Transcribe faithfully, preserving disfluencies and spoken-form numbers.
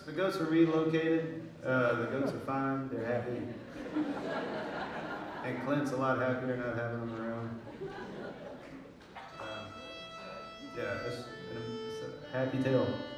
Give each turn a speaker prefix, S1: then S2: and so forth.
S1: the goats are relocated. Uh, the goats are fine. They're happy. And Clint's a lot happier not having them around. Um, yeah, it's, it's a happy tale.